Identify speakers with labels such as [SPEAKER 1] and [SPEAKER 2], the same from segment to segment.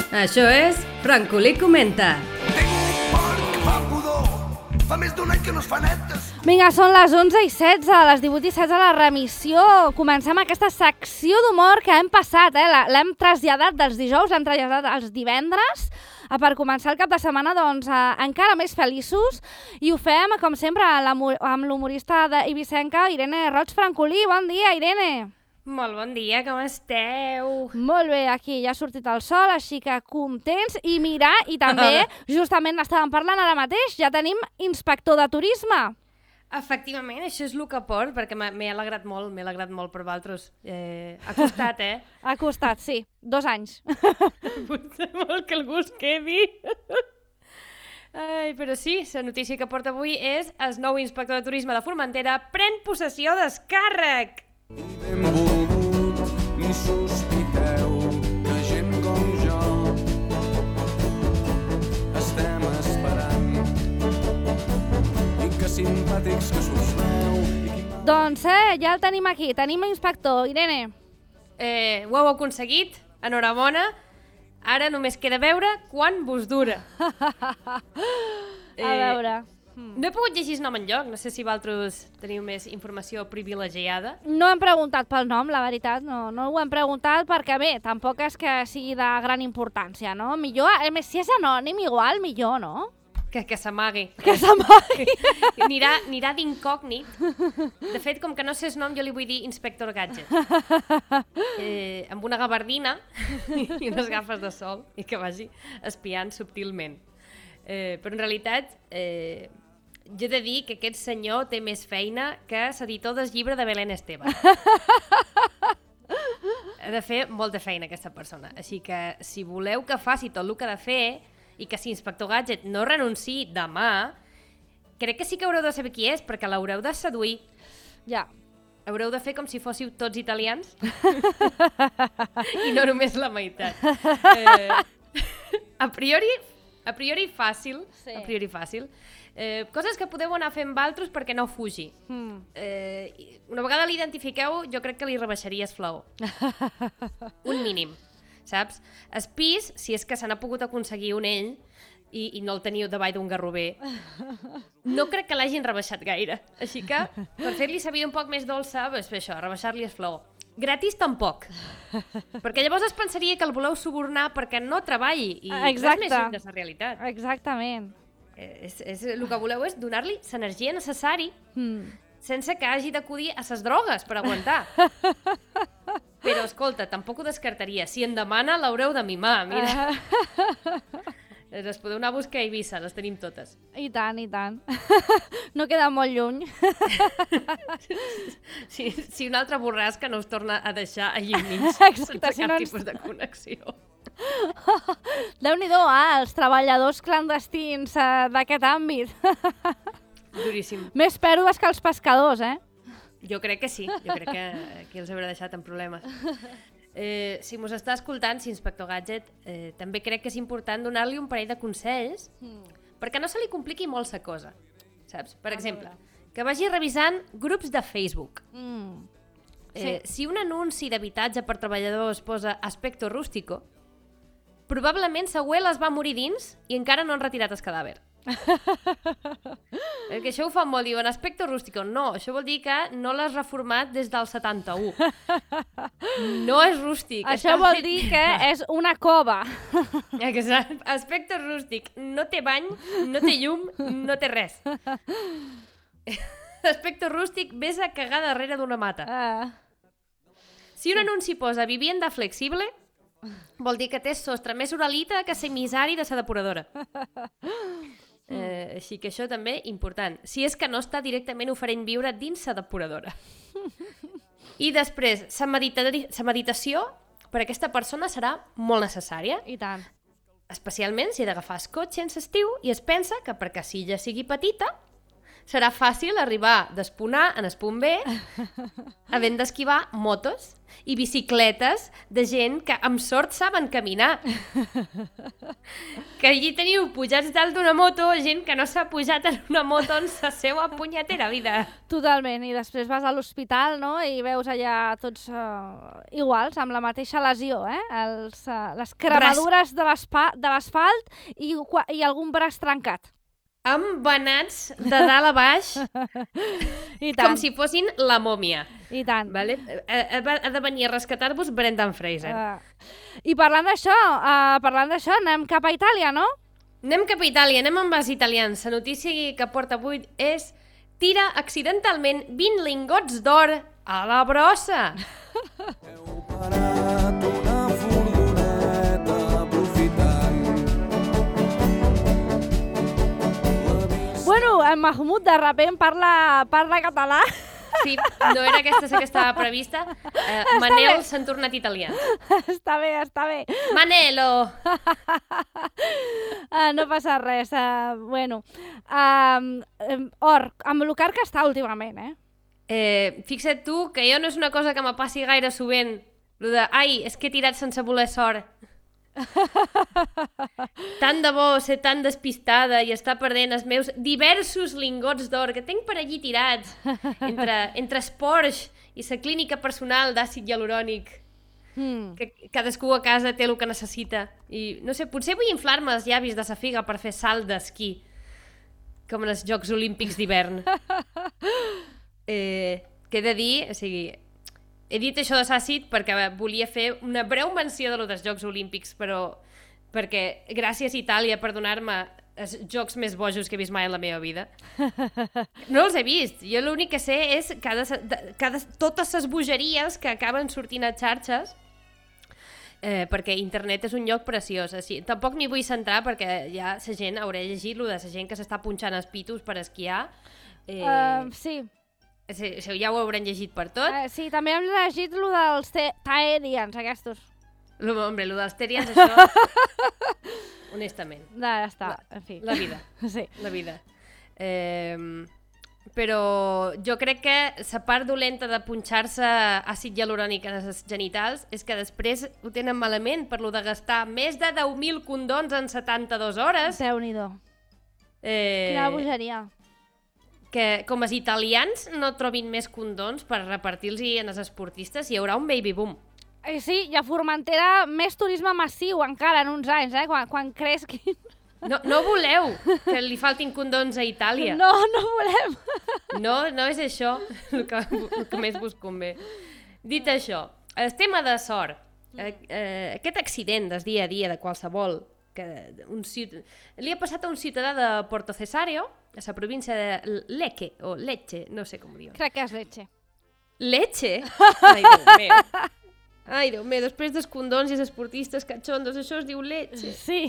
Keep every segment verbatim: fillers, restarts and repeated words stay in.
[SPEAKER 1] Això és Francolí Comenta.
[SPEAKER 2] Tinc un porc que fa pudor. Fa més d'un any que no es fa netes.
[SPEAKER 3] Vinga, són les onze i setze, les divuit i setze de la remissió. Comencem aquesta secció d'humor que hem passat, eh? L'hem traslladat dels dijous, l'hem traslladat als divendres, per començar el cap de setmana doncs, encara més feliços, i ho fem, com sempre, amb l'humorista eivissenca Irene Roig Francolí. Bon dia, Irene!
[SPEAKER 4] Molt bon dia, com esteu?
[SPEAKER 3] Molt bé, aquí ja ha sortit el sol, així que contents. I mira, i també, justament n'estàvem parlant ara mateix, ja tenim inspector de turisme.
[SPEAKER 4] Efectivament, això és el que porto, perquè m'he alegrat molt, m'he alegrat molt per vosaltres. Eh, ha costat, eh?
[SPEAKER 3] Ha costat, sí, dos anys.
[SPEAKER 4] Potser molt que algú es quedi. Ai, però sí, la notícia que porta avui és el nou inspector de turisme de Formentera pren possessió d'escàrrec.
[SPEAKER 2] Benvolgut, ni sospiteu que gent com jo estem esperant i que simpàtics que s'us veu. Qui...
[SPEAKER 3] Doncs eh, ja el tenim aquí, tenim inspector, Irene.
[SPEAKER 4] Eh, ho heu aconseguit, enhorabona. Ara només queda veure quan vos dura.
[SPEAKER 3] A veure...
[SPEAKER 4] No he pogut llegir el nom enlloc, no sé si vosaltres teniu més informació privilegiada.
[SPEAKER 3] No hem preguntat pel nom, la veritat, no, no ho hem preguntat perquè bé, tampoc és que sigui de gran importància, no? Millor, a més, si és anònim igual, millor, no?
[SPEAKER 4] Que, que s'amagui.
[SPEAKER 3] Que s'amagui.
[SPEAKER 4] Anirà, anirà d'incògnit. De fet, com que no sé el nom, jo li vull dir Inspector Gadget. Eh, amb una gabardina i unes gafes de sol i que vagi espiant subtilment. Eh, però en realitat... Eh, jo he de dir que aquest senyor té més feina que l'editor del llibre de Belén Esteban. Ha de fer molta feina aquesta persona. Així que si voleu que faci tot el que ha de fer i que si Inspector Gadget no renunciï demà, crec que sí que haureu de saber qui és, perquè l'haureu de seduir.
[SPEAKER 3] Ja.
[SPEAKER 4] Haureu de fer com si fóssiu tots italians i no només la meitat. Eh, a priori, a priori fàcil,
[SPEAKER 3] sí.
[SPEAKER 4] a priori fàcil. Eh, coses que podeu anar fent valtros perquè no fugi.
[SPEAKER 3] Mm.
[SPEAKER 4] Eh, una vegada l'identifiqueu, jo crec que li rebaixaries flaó. Un mínim, saps? El pis, si és que se n'ha pogut aconseguir un ell i, i no el teniu davall d'un garrover, no crec que l'hagin rebaixat gaire. Així que, per fer-li sa vida un poc més dolça, és fer això, rebaixar-li el flaó. Gratis tampoc, perquè llavors es pensaria que el voleu subornar perquè no treballi i res més lluny de la realitat.
[SPEAKER 3] Exactament.
[SPEAKER 4] És, és, el que voleu és donar-li l'energia necessari
[SPEAKER 3] mm. sense
[SPEAKER 4] que hagi d'acudir a ses drogues per aguantar. Però, escolta, tampoc ho descartaria. Si en demana, l'haureu de mimar, mira. Les podeu anar a buscar a Eivissa, les tenim totes.
[SPEAKER 3] I tant, i tant. No queda molt lluny.
[SPEAKER 4] Si, si una altra borrasca no us torna a deixar allí enmig, sense cap
[SPEAKER 3] si no ens...
[SPEAKER 4] tipus de connexió.
[SPEAKER 3] Déu-n'hi-do, ah, els treballadors clandestins eh, d'aquest àmbit.
[SPEAKER 4] Duríssim.
[SPEAKER 3] Més pèrdues que els pescadors, eh?
[SPEAKER 4] Jo crec que sí, jo crec que aquí els haurà deixat en problemes. Eh, si mos està escoltant, si Inspector Gadget, eh, també crec que és important donar-li un parell de consells mm. perquè no se li compliqui molt la cosa, saps? Per exemple, que vagi revisant grups de Facebook.
[SPEAKER 3] Mm.
[SPEAKER 4] Eh,
[SPEAKER 3] sí.
[SPEAKER 4] Si un anunci d'habitatge per treballadors posa aspecto rústico, probablement Següell es va morir dins i encara no han retirat el cadàver. Perquè això ho fan molt, diuen aspecto rústico. No, això vol dir que no l'has reformat des del setanta-u. No és rústic.
[SPEAKER 3] Això vol dir que és una cova.
[SPEAKER 4] Exacte. Aspecte rústic. No té bany, no té llum, no té res. Aspecte rústic, vés a cagar darrere d'una mata.
[SPEAKER 3] Uh.
[SPEAKER 4] Si un anunci posa vivienda flexible, vol dir que té sostre més uralita que semisari de sa depuradora. Eh, així que això també important. Si és que no està directament oferint viure dins sa depuradora. I després, sa, medita sa meditació per a aquesta persona serà molt necessària.
[SPEAKER 3] I tant.
[SPEAKER 4] Especialment si ha d'agafar el cotxe en estiu i es pensa que per casilla sigui petita, serà fàcil arribar d'Espunar en Espun B havent d'esquivar motos i bicicletes de gent que amb sort saben caminar. Que allí teniu pujats dalt d'una moto gent que no s'ha pujat en una moto en la seva punyetera vida.
[SPEAKER 3] Totalment, i després vas a l'hospital, no?, i veus allà tots uh, iguals, amb la mateixa lesió, eh? Els, uh, les cremadures de l'asfalt i, i algun braç trencat.
[SPEAKER 4] Embenats de dalt a baix,
[SPEAKER 3] I tant.
[SPEAKER 4] com si fossin la mòmia.
[SPEAKER 3] I tant.
[SPEAKER 4] Vale? Ha, ha de venir a rescatar-vos Brendan Fraser.
[SPEAKER 3] Uh, I parlant d'això, uh, parlant d'això, anem cap a Itàlia, no?
[SPEAKER 4] Anem cap a Itàlia, anem amb els italians. La notícia que porta avui és: tira accidentalment vint lingots d'or a la brossa.
[SPEAKER 2] Heu parat una furgoneta aprofitant.
[SPEAKER 3] Bueno, en Mahmoud de repent parla, parla català.
[SPEAKER 4] Sí, no era aquesta la que estava prevista. Uh, Manel s'han tornat italians.
[SPEAKER 3] Està bé, està bé.
[SPEAKER 4] Manelo!
[SPEAKER 3] Uh, no passa res. Uh, bueno, uh, Or, amb el car que està últimament, eh?
[SPEAKER 4] Eh, fixa't tu que jo no és una cosa que me passi gaire sovint. Lo de, ai, és que he tirat sense voler sort. Tant de bo ser tan despistada i estar perdent els meus diversos lingots d'or que tinc per allí tirats entre, entre esports i la clínica personal d'àcid hialurònic.
[SPEAKER 3] Mm.
[SPEAKER 4] Que cadascú a casa té el que necessita. I no sé, potser vull inflar-me els llavis de sa figa per fer salt d'esquí, com en els Jocs Olímpics d'hivern. Eh, què he de dir? O sigui, he dit això de l'àcid perquè volia fer una breu menció de lo dels Jocs Olímpics, però perquè gràcies Itàlia per donar-me els jocs més bojos que he vist mai en la meva vida. No els he vist. Jo l'únic que sé és cada, cada, totes les bogeries que acaben sortint a xarxes, eh, perquè internet és un lloc preciós. Així, tampoc m'hi vull centrar perquè ja la gent haurà llegit lo de la gent que s'està punxant els pitos per esquiar. Eh,
[SPEAKER 3] Uh, sí.
[SPEAKER 4] Això ja ho hauran llegit per tot.
[SPEAKER 3] Uh, sí, també hem llegit lo dels Taerians, aquestos.
[SPEAKER 4] Lo, hombre, lo dels Terians, això... honestament.
[SPEAKER 3] Ja, ja està,
[SPEAKER 4] La,
[SPEAKER 3] en fi.
[SPEAKER 4] la vida.
[SPEAKER 3] Sí.
[SPEAKER 4] La vida. Eh, però jo crec que la part dolenta de punxar-se àcid hialurònic en els genitals és que després ho tenen malament per lo de gastar més de deu mil condons en setanta-dues hores.
[SPEAKER 3] Déu-n'hi-do.
[SPEAKER 4] Eh,
[SPEAKER 3] Quina bogeria.
[SPEAKER 4] que com els italians no trobin més condons per repartir-los en els esportistes, hi haurà un baby boom.
[SPEAKER 3] Eh, sí, i a Formentera més turisme massiu encara en uns anys, eh? Quan, quan cresquin.
[SPEAKER 4] No, no voleu que li faltin condons a Itàlia.
[SPEAKER 3] No, no volem.
[SPEAKER 4] No, no és això el que, el que més vos convé. Dit això, el tema de sort, eh, eh, aquest accident del dia a dia de qualsevol, que un ciut... li ha passat a un ciutadà de Porto Cesario, a la província de Lecce, o Lecce, no sé com ho diuen.
[SPEAKER 3] Crec que és Lecce.
[SPEAKER 4] Lecce? Ai, Déu meu. Ai, Déu meu, després dels condons i els esportistes catxondos, això es diu Lecce.
[SPEAKER 3] Sí,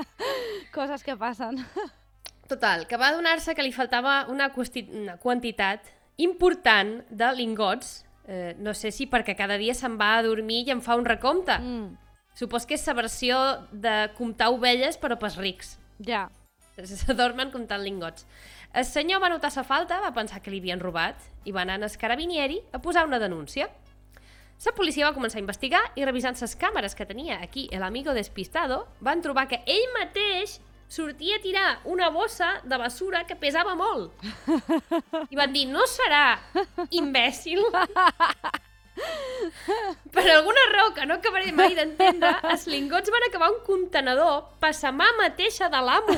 [SPEAKER 3] coses que passen.
[SPEAKER 4] Total, que va adonar-se que li faltava una, qüesti... una quantitat important de lingots, eh, no sé si perquè cada dia se'n va a dormir i en fa un recompte.
[SPEAKER 3] Mm,
[SPEAKER 4] Supos que és la versió de comptar ovelles però pels rics.
[SPEAKER 3] ja.
[SPEAKER 4] S'adormen comptant lingots. El senyor va notar sa falta, va pensar que li havien robat i va anar als carabinieri a posar una denúncia. La policia va començar a investigar i revisant les càmeres que tenia aquí el amigo despistado, van trobar que ell mateix sortia a tirar una bossa de basura que pesava molt. I van dir, no serà imbècil? Per alguna raó que no acabaré mai d'entendre, els lingots van acabar un contenedor per sa mà mateixa de l'amo.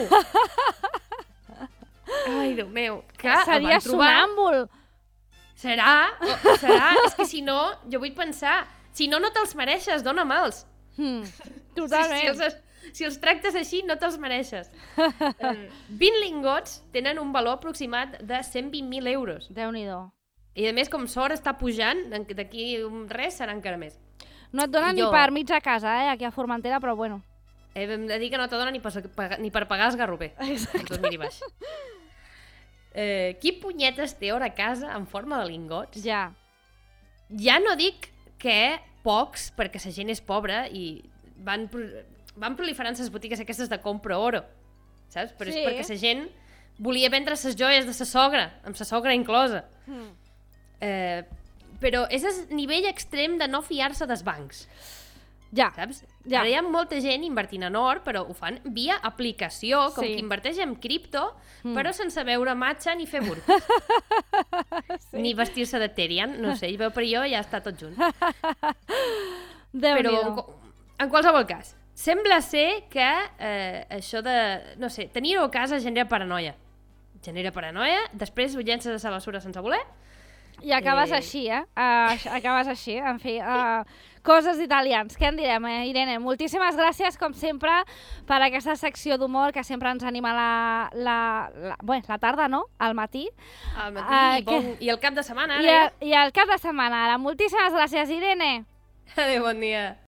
[SPEAKER 4] Ai, Déu meu, que el
[SPEAKER 3] Seria
[SPEAKER 4] van trobar...
[SPEAKER 3] sonàmbul.
[SPEAKER 4] Serà? O, serà? És que si no, jo vull pensar, si no, no te'ls mereixes, dóna-me'ls.
[SPEAKER 3] Mm,
[SPEAKER 4] Si,
[SPEAKER 3] totalment.
[SPEAKER 4] si, els, si els tractes així, no te'ls mereixes. Eh, vint lingots tenen un valor aproximat de cent vint mil euros.
[SPEAKER 3] Déu-n'hi-do.
[SPEAKER 4] I a més, com sort està pujant, d'aquí un res serà encara més.
[SPEAKER 3] No et donen
[SPEAKER 4] I
[SPEAKER 3] ni
[SPEAKER 4] jo-
[SPEAKER 3] per mitja casa, eh, aquí a Formentera, però bueno.
[SPEAKER 4] Hem de dir que no te dona ni per, ni per pagar el garroper.
[SPEAKER 3] Exacte.
[SPEAKER 4] Tot miri baix. Eh, qui punyetes té hora a casa en forma de lingots?
[SPEAKER 3] Ja.
[SPEAKER 4] Ja no dic que pocs, perquè la gent és pobra i van, pro- van proliferant les botigues aquestes de compra oro, saps? Però
[SPEAKER 3] Sí.
[SPEAKER 4] és perquè la gent volia vendre ses joies de sa sogra, amb sa sogra inclosa. Mm. Eh, però és el nivell extrem de no fiar-se dels bancs.
[SPEAKER 3] Ja,
[SPEAKER 4] saps?
[SPEAKER 3] ja.
[SPEAKER 4] Ara hi ha molta gent invertint en or, però ho fan via aplicació, com
[SPEAKER 3] Sí.
[SPEAKER 4] qui inverteix en cripto,
[SPEAKER 3] Mm.
[SPEAKER 4] però sense veure matxa ni fer burp.
[SPEAKER 3] Sí.
[SPEAKER 4] Ni vestir-se de Terian, no sé, i veu per jo ja està tot junt.
[SPEAKER 3] Déu-n'hi-do.
[SPEAKER 4] Però en, qual- en qualsevol cas, sembla ser que eh, això de, no sé, tenir-ho a casa genera paranoia. Genera paranoia, després ho llences a la basura sense voler.
[SPEAKER 3] I acabes
[SPEAKER 4] Eh.
[SPEAKER 3] així, eh? Uh, acabes així, en fi. Uh, coses d'italians. Què en direm, eh, Irene? Moltíssimes gràcies, com sempre, per aquesta secció d'humor que sempre ens anima la, la, la, bé, la tarda, no? Al matí.
[SPEAKER 4] Al matí
[SPEAKER 3] Ah,
[SPEAKER 4] i, bon,
[SPEAKER 3] que-
[SPEAKER 4] i el cap de setmana,
[SPEAKER 3] I,
[SPEAKER 4] ara
[SPEAKER 3] el, I el cap de setmana. Ara. Moltíssimes gràcies, Irene.
[SPEAKER 4] ja. Adéu, bon dia.